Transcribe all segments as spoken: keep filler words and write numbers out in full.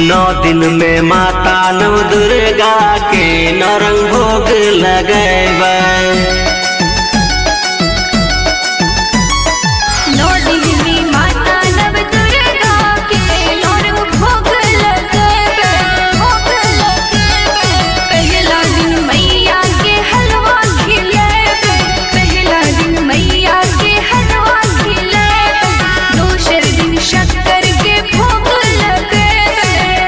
नौ दिन में माता नव दुर्गा के नौरंग भोग लगैबै। नौ दिन में माता नव दुर्गा के नौरंग भोग लगैबै, भोग लगैबै। पहला दिन मैया के हलवा खिलैबै, पहला दिन मैया के हलवा खिलैबै। दोसर दिन शक्कर के भोग लगैबै।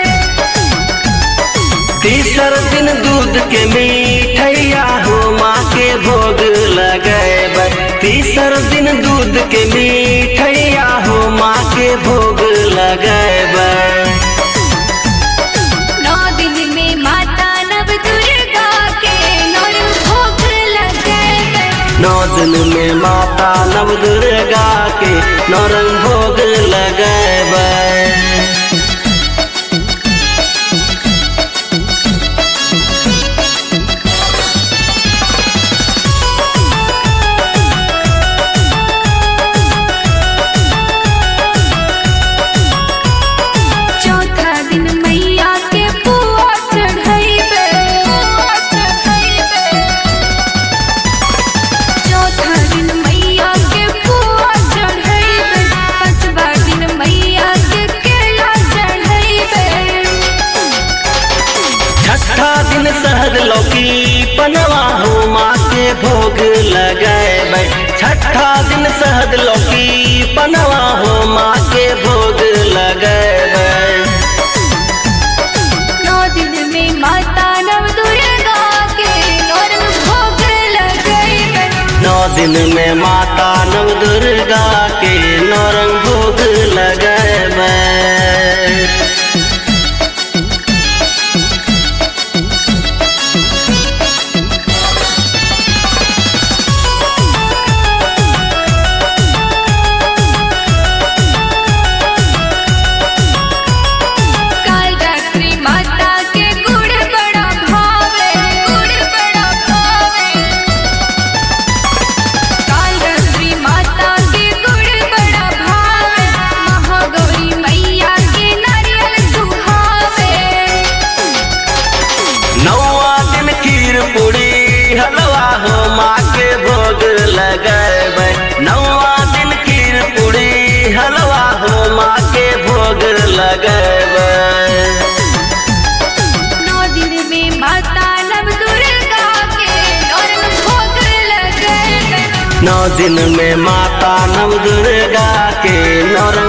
तीसर दिन दूध के मिठैया हो माँ के भोग लगैबै। तीसर दिन दूध के मिठैया हो माँ के भोग लगैबै। नौ दिन में माता नव दुर्गा के नौरंग भोग लगैबै। नौ दिन में माता नव दुर्गा के नौरंग भोग लगैबै। चौथा दिन मैया के पुआ चढ़ैबै, पुआ चढ़ैबै। चौथा दिन मैया के पुआ चढ़ैबै। पाँचवा दिन मैया के केला चढ़ैबै। छठा दिन शहद लौकी पनवा हो माँ के भोग लगैबै। छठा दिन शहद लौकी पनवा हो माँ के भोग लगैबै। नौ दिन में माता नव दुर्गा के नौरंग भोग लगैबै। नौ दिन में माता नव दुर्गा के नौरंग भोग लगैबै। कालरात्रि माता के गुड़ बड़ा भावे, गुड़ बड़ा भावे। कालरात्रि माता के गुड़ बड़ा भावे। महागौरी मैया के नारियल सुहावे। नौवा दिन खीर पूरी हलवा हो माँ के भोग लगैबै। नौवा दिन खीर पूरी हलवा हो माँ के भोग लगैबै। नौ दिन में माता नव दुर्गा के नौरंग भोग लगैबै। नौ दिन में माता नव दुर्गा के नौरंग